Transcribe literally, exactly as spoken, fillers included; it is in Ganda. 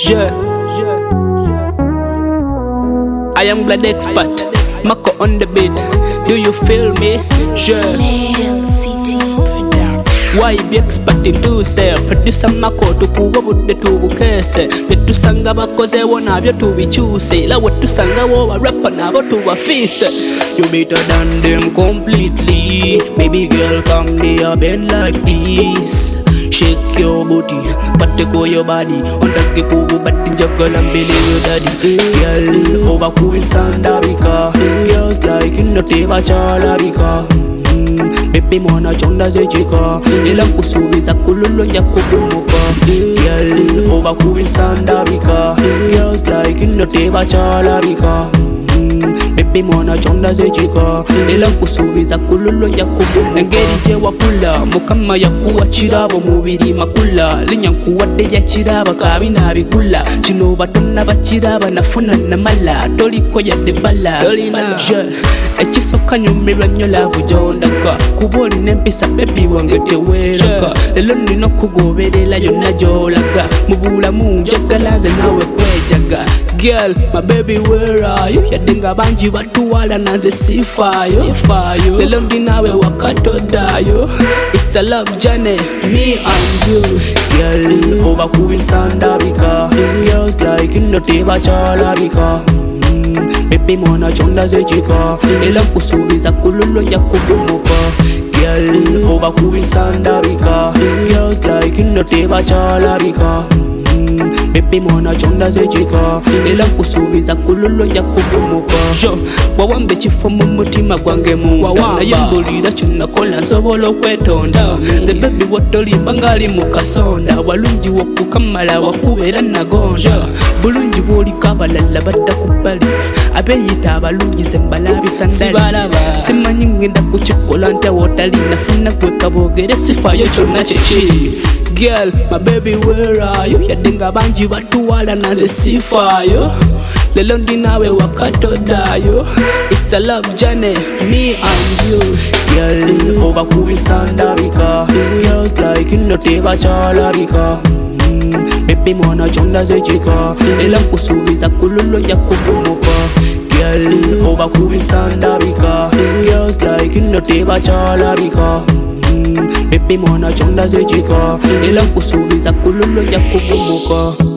Yeah, I am Blood Expert, Mako on the beat. Do you feel me? Yeah. Why be expert in do say? Producer Mako tukuwa bude tubukese. Betusanga bakoze wona byo tubichuse. La wetusanga wo rapper nabo tubafise. You better than them completely. Baby girl, come here bend like this. Shake your booty, pateko your body. Ondake kubu bati juggle and believe your daddy. Girl, over cool Sandarika. Girls like in the teba chalarika. Baby mwana chonda zechika. Ila kusubiza kululu ya kubumuka. Girl, over cool Sandarika. Girls like in the teba chalarika. Baby mwana chonda zechika. Ila kusubiza kululu ya kubumuka. Ngeri je wakula mukama ya kuwa chirabo mubiri makula. Linyankuwa de ya chiraba kabina bigula. Chino batona bachiraba nafuna na mala. Toliko ya debala Dolina echisoka nyumirwa nyola vujondaka. Kuboli nempisa baby wange teweraka. Lelo nino kugoberela yona jolaga. Mubula munjagalaze nawe kwejaga. Girl, my baby where are you? Yadenga banji batuwala nanze sifayo Lelo ndinawe wakato dayo. It's a love journey, me and you. Girl, over kubi Sandarika. Girls like in the teba chalarika. Baby mwana chonda zechika. Ila kusubiza kululu ya kubumuka. Girl, over kubi Sandarika. Girls like in the teba chalarika. Baby mwana chonda zechika. Ila kusubiza kululu ya kubumuka. Jo, wawambe chifo mumutima gwange munga. Na yembulira chuna kola nsobolo kwetonda. The baby watoli bangali mukasonda. Walunji wakukamala wakubera nagonja. Bulunji woli kabalala bada kubali. Abeyita abalunji zembalabi sandali. Simanyi ngenda kuchikola nte wotali. Nafuna kweka bogere sifayo chona chechi. Girl, my baby where are you? Yadenga banji batuwala nanze sifayo. Lelo ndinawe wakato dayo. It's a love journey, me and you. Girl, over kubi Sandarika. Girls like in the teba chalarika. Baby mwana chonda zechika. Ila kusubiza kululu ya kubumuka. Girl, over kubi Sandarika. Girls like in the teba chalarika. Baby mwana chonda zechika. Ila kusubiza kululu ya kubumuka.